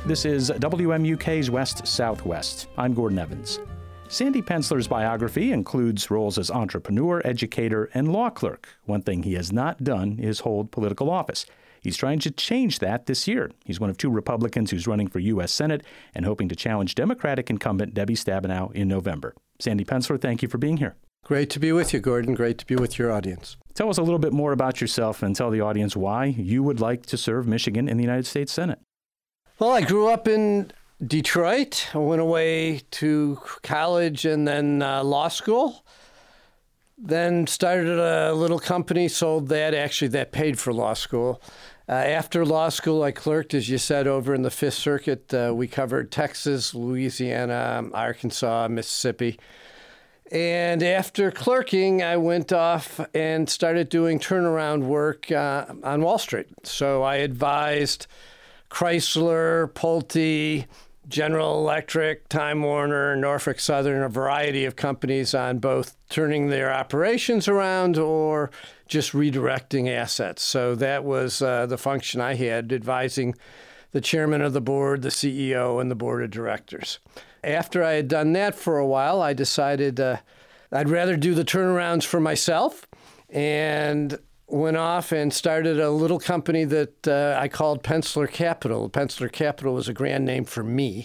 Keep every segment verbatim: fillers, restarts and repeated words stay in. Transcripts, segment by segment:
This is W M U K's West Southwest. I'm Gordon Evans. Sandy Pensler's biography includes roles as entrepreneur, educator, and law clerk. One thing he has not done is hold political office. He's trying to change that this year. He's one of two Republicans who's running for U S Senate and hoping to challenge Democratic incumbent Debbie Stabenow in November. Sandy Pensler, thank you for being here. Great to be with you, Gordon. Great to be with your audience. Tell us a little bit more about yourself and tell the audience why you would like to serve Michigan in the United States Senate. Well, I grew up in Detroit. I went away to college and then uh, law school. Then started a little company, sold that. Actually, that paid for law school. Uh, after law school, I clerked, as you said, over in the Fifth Circuit. Uh, we covered Texas, Louisiana, Arkansas, Mississippi. And after clerking, I went off and started doing turnaround work uh, on Wall Street. So I advised Chrysler, Pulte, General Electric, Time Warner, Norfolk Southern, a variety of companies on both turning their operations around or just redirecting assets. So that was uh, the function I had, advising the chairman of the board, the C E O, and the board of directors. After I had done that for a while, I decided uh, I'd rather do the turnarounds for myself and went off and started a little company that uh, I called Pensler Capital. Pensler Capital was a grand name for me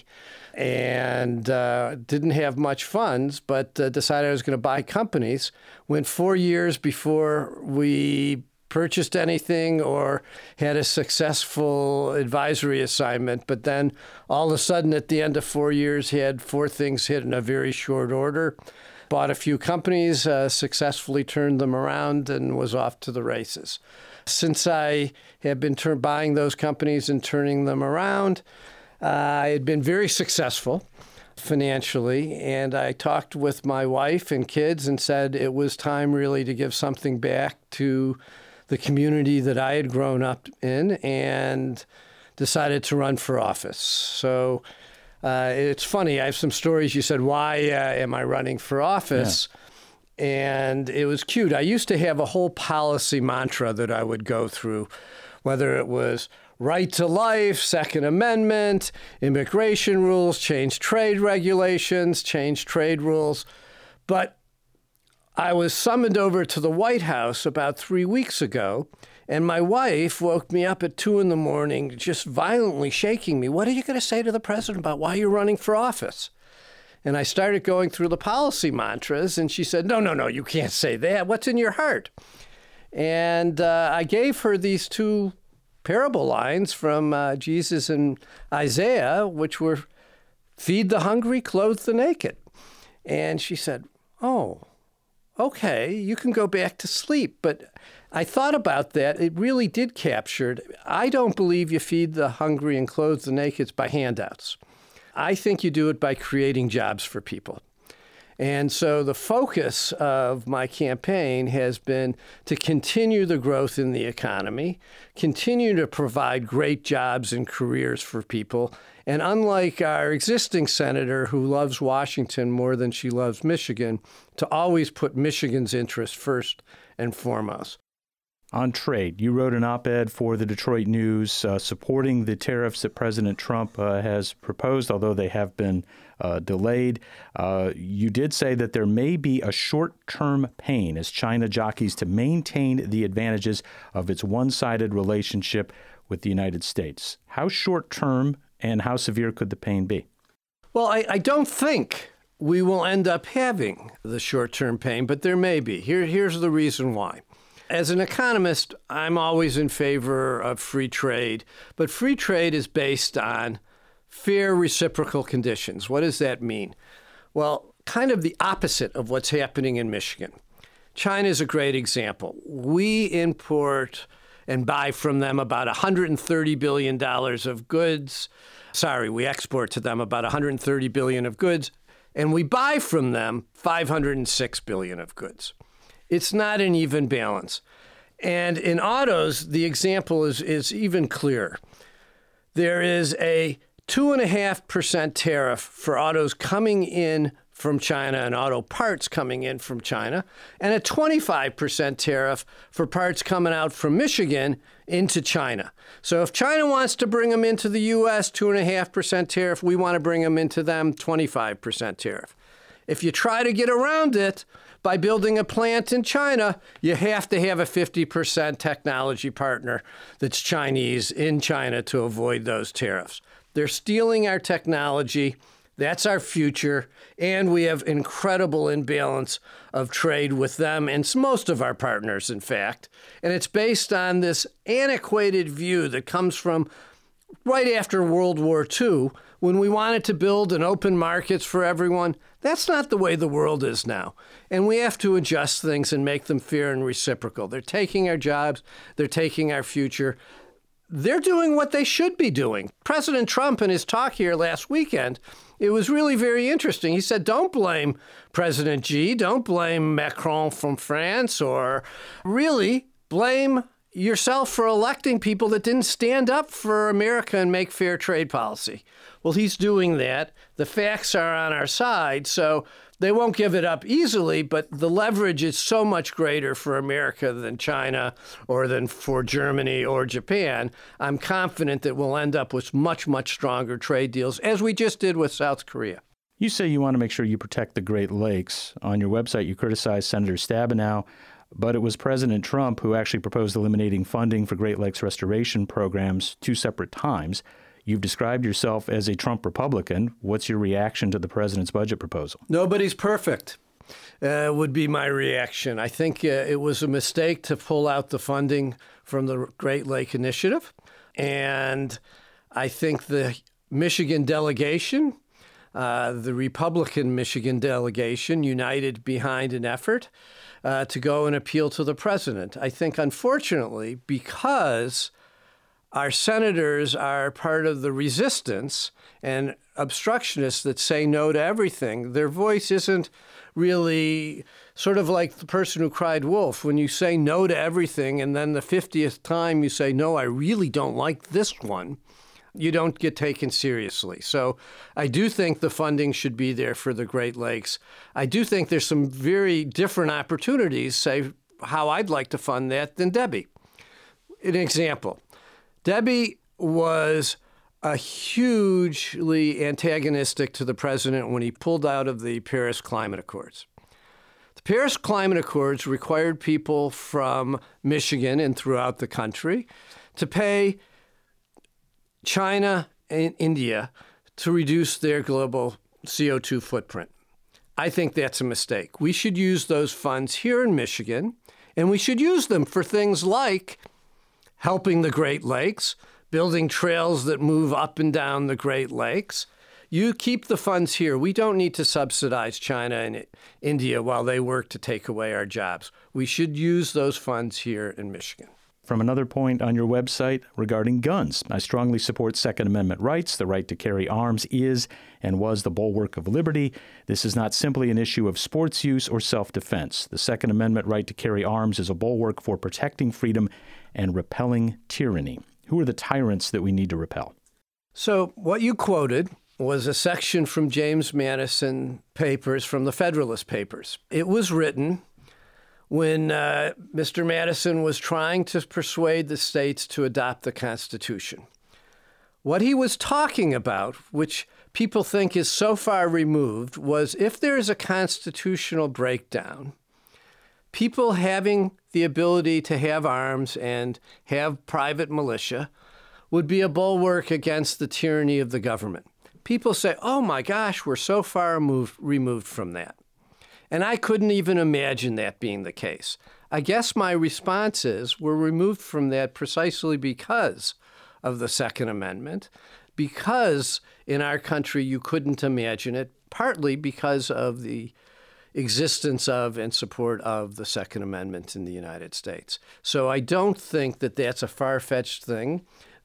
and uh, didn't have much funds, but uh, decided I was going to buy companies. Went four years before we purchased anything or had a successful advisory assignment. But then all of a sudden at the end of four years, had four things hit in a very short order. Bought a few companies, uh, successfully turned them around, and was off to the races. Since I have been tur- buying those companies and turning them around, uh, I had been very successful financially, and I talked with my wife and kids and said it was time really to give something back to the community that I had grown up in, and decided to run for office. So uh, it's funny, I have some stories. You said, why uh, am I running for office? Yeah. And it was cute. I used to have a whole policy mantra that I would go through, whether it was right to life, Second Amendment, immigration rules, change trade regulations, change trade rules. But I was summoned over to the White House about three weeks ago, and my wife woke me up at two in the morning, just violently shaking me. What are you going to say to the president about why you're running for office? And I started going through the policy mantras, and she said, no, no, no, you can't say that. What's in your heart? And uh, I gave her these two parable lines from uh, Jesus and Isaiah, which were, feed the hungry, clothe the naked. And she said, oh, okay, you can go back to sleep. But I thought about that. It really did capture it. I don't believe you feed the hungry and clothe the naked by handouts. I think you do it by creating jobs for people. And so the focus of my campaign has been to continue the growth in the economy, continue to provide great jobs and careers for people. And unlike our existing senator who loves Washington more than she loves Michigan, to always put Michigan's interests first and foremost. On trade, you wrote an op-ed for the Detroit News uh, supporting the tariffs that President Trump uh, has proposed, although they have been uh, delayed. Uh, you did say that there may be a short-term pain as China jockeys to maintain the advantages of its one-sided relationship with the United States. How short-term and how severe could the pain be? Well, I, I don't think we will end up having the short-term pain, but there may be. Here, here's the reason why. As an economist, I'm always in favor of free trade, but free trade is based on fair reciprocal conditions. What does that mean? Well, kind of the opposite of what's happening in Michigan. China is a great example. We import and buy from them about one hundred thirty billion dollars of goods. Sorry, we export to them about one hundred thirty billion dollars of goods, and we buy from them five hundred six billion dollars of goods. It's not an even balance. And in autos, the example is, is even clearer. There is a two point five percent tariff for autos coming in from China and auto parts coming in from China, and a twenty-five percent tariff for parts coming out from Michigan into China. So if China wants to bring them into the U S, two point five percent tariff, we want to bring them into them, twenty-five percent tariff. If you try to get around it by building a plant in China, you have to have a fifty percent technology partner that's Chinese in China to avoid those tariffs. They're stealing our technology. That's our future, and we have incredible imbalance of trade with them and most of our partners, in fact. And it's based on this antiquated view that comes from right after World War Two, when we wanted to build an open markets for everyone. That's not the way the world is now. And we have to adjust things and make them fair and reciprocal. They're taking our jobs. They're taking our future. They're doing what they should be doing. President Trump, in his talk here last weekend, it was really very interesting. He said, don't blame President Xi, don't blame Macron from France, or really blame yourself for electing people that didn't stand up for America and make fair trade policy. Well, he's doing that. The facts are on our side, so they won't give it up easily, but the leverage is so much greater for America than China or than for Germany or Japan. I'm confident that we'll end up with much, much stronger trade deals, as we just did with South Korea. You say you want to make sure you protect the Great Lakes. On your website, you criticize Senator Stabenow, but it was President Trump who actually proposed eliminating funding for Great Lakes restoration programs two separate times. You've described yourself as a Trump Republican. What's your reaction to the president's budget proposal? Nobody's perfect, uh, would be my reaction. I think uh, it was a mistake to pull out the funding from the Great Lake Initiative. And I think the Michigan delegation, uh, the Republican Michigan delegation, united behind an effort uh, to go and appeal to the president. I think, unfortunately, because our senators are part of the resistance and obstructionists that say no to everything, their voice isn't really sort of like the person who cried wolf. When you say no to everything and then the fiftieth time you say, no, I really don't like this one, you don't get taken seriously. So I do think the funding should be there for the Great Lakes. I do think there's some very different opportunities, say, how I'd like to fund that than Debbie. An example. Debbie was a hugely antagonistic to the president when he pulled out of the Paris Climate Accords. The Paris Climate Accords required people from Michigan and throughout the country to pay China and India to reduce their global C O two footprint. I think that's a mistake. We should use those funds here in Michigan, and we should use them for things like helping the Great Lakes, building trails that move up and down the Great Lakes. You keep the funds here. We don't need to subsidize China and India while they work to take away our jobs. We should use those funds here in Michigan. From another point on your website regarding guns, I strongly support Second Amendment rights. The right to carry arms is and was the bulwark of liberty. This is not simply an issue of sports use or self-defense. The Second Amendment right to carry arms is a bulwark for protecting freedom and repelling tyranny. Who are the tyrants that we need to repel? So what you quoted was a section from James Madison papers, from the Federalist Papers. It was written when uh, Mister Madison was trying to persuade the states to adopt the Constitution. What he was talking about, which people think is so far removed, was if there is a constitutional breakdown, people having the ability to have arms and have private militia would be a bulwark against the tyranny of the government. People say, oh my gosh, we're so far moved, removed from that. And I couldn't even imagine that being the case. I guess my response is we're removed from that precisely because of the Second Amendment, because in our country you couldn't imagine it, partly because of the existence of and support of the Second Amendment in the United States. So I don't think that that's a far-fetched thing.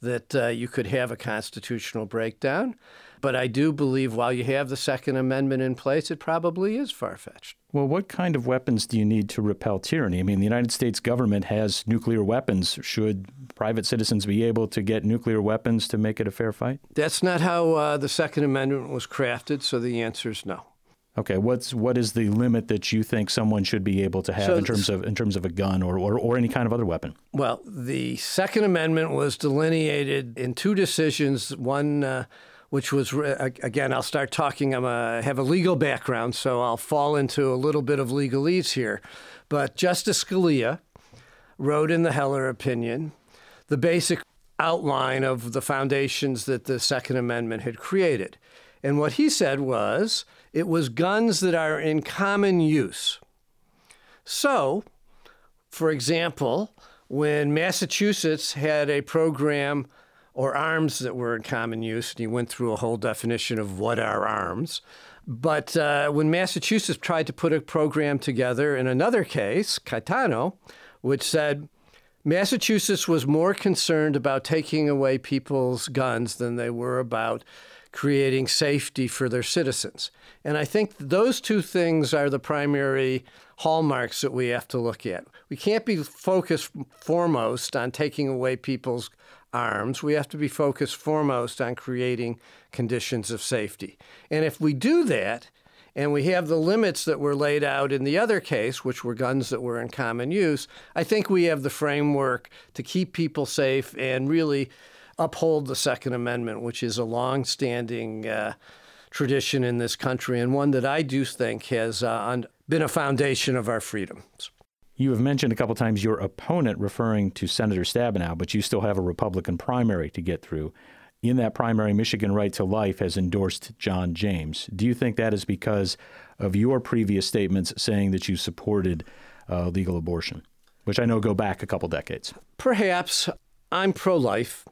that uh, you could have a constitutional breakdown. But I do believe while you have the Second Amendment in place, it probably is far-fetched. Well, what kind of weapons do you need to repel tyranny? I mean, the United States government has nuclear weapons. Should private citizens be able to get nuclear weapons to make it a fair fight? That's not how uh, the Second Amendment was crafted, so the answer is no. Okay, what's what is the limit that you think someone should be able to have So- in terms of in terms of a gun or, or, or any kind of other weapon? Well, the Second Amendment was delineated in two decisions. One, uh, which was re- again, I'll start talking. I'm a have a legal background, so I'll fall into a little bit of legalese here. But Justice Scalia wrote in the Heller opinion the basic outline of the foundations that the Second Amendment had created, and what he said was it was guns that are in common use. So, for example, when Massachusetts had a program or arms that were in common use, and he went through a whole definition of what are arms, but uh, when Massachusetts tried to put a program together in another case, Caetano, which said Massachusetts was more concerned about taking away people's guns than they were about creating safety for their citizens. And I think those two things are the primary hallmarks that we have to look at. We can't be focused foremost on taking away people's arms. We have to be focused foremost on creating conditions of safety. And if we do that, and we have the limits that were laid out in the other case, which were guns that were in common use, I think we have the framework to keep people safe and really uphold the Second Amendment, which is a long-standing uh, tradition in this country and one that I do think has uh, been a foundation of our freedoms. You have mentioned a couple times your opponent referring to Senator Stabenow, but you still have a Republican primary to get through. In that primary, Michigan Right to Life has endorsed John James. Do you think that is because of your previous statements saying that you supported uh, legal abortion, which I know go back a couple decades? Perhaps. I'm pro-life.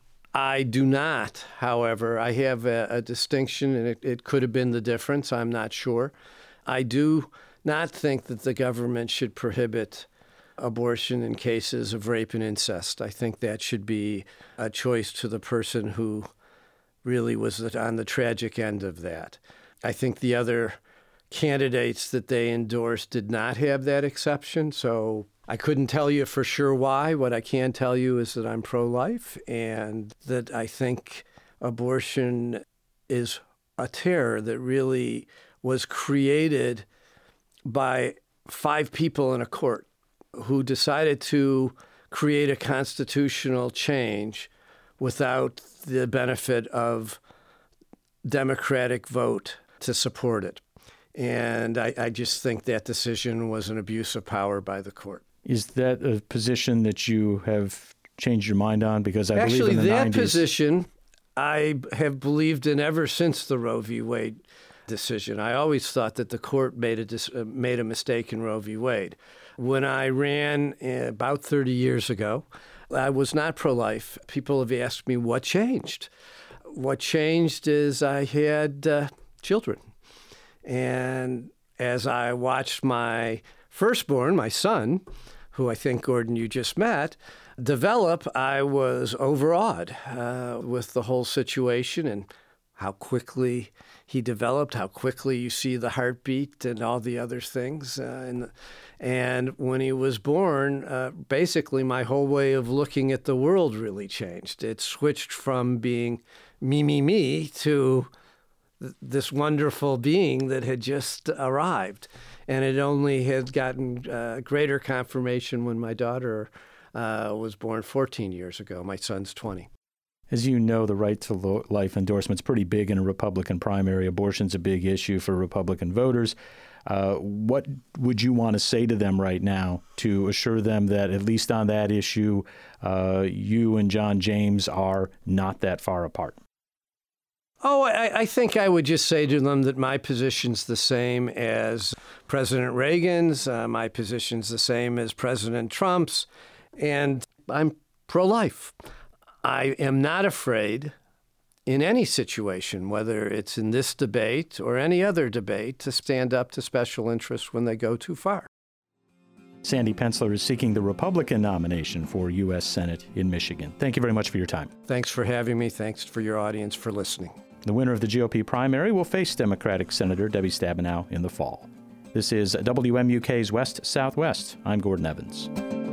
I do not, however, I have a, a distinction, and it, it could have been the difference. I'm not sure. I do not think that the government should prohibit abortion in cases of rape and incest. I think that should be a choice to the person who really was on the tragic end of that. I think the other candidates that they endorsed did not have that exception, so I couldn't tell you for sure why. What I can tell you is that I'm pro-life and that I think abortion is a terror that really was created by five people in a court who decided to create a constitutional change without the benefit of Democratic vote to support it. And I, I just think that decision was an abuse of power by the court. Is that a position that you have changed your mind on? Because I Actually, believe in the that nineties... position I have believed in ever since the Roe v. Wade decision. I always thought that the court made a dis- uh, made a mistake in Roe v. Wade. When I ran uh, about thirty years ago, I was not pro-life. People have asked me what changed. What changed is I had uh, children. And as I watched my firstborn, my son, who I think, Gordon, you just met, develop, I was overawed uh, with the whole situation and how quickly he developed, how quickly you see the heartbeat and all the other things. Uh, and, and when he was born, uh, basically my whole way of looking at the world really changed. It switched from being me, me, me to this wonderful being that had just arrived. And it only had gotten uh, greater confirmation when my daughter uh, was born fourteen years ago. My son's twenty. As you know, the Right to Life endorsement's pretty big in a Republican primary. Abortion's a big issue for Republican voters. Uh, what would you want to say to them right now to assure them that, at least on that issue, uh, you and John James are not that far apart? Oh, I, I think I would just say to them that my position's the same as President Reagan's. Uh, my position's the same as President Trump's. And I'm pro-life. I am not afraid in any situation, whether it's in this debate or any other debate, to stand up to special interests when they go too far. Sandy Pensler is seeking the Republican nomination for U S Senate in Michigan. Thank you very much for your time. Thanks for having me. Thanks for your audience for listening. The winner of the G O P primary will face Democratic Senator Debbie Stabenow in the fall. This is W M U K's West Southwest. I'm Gordon Evans.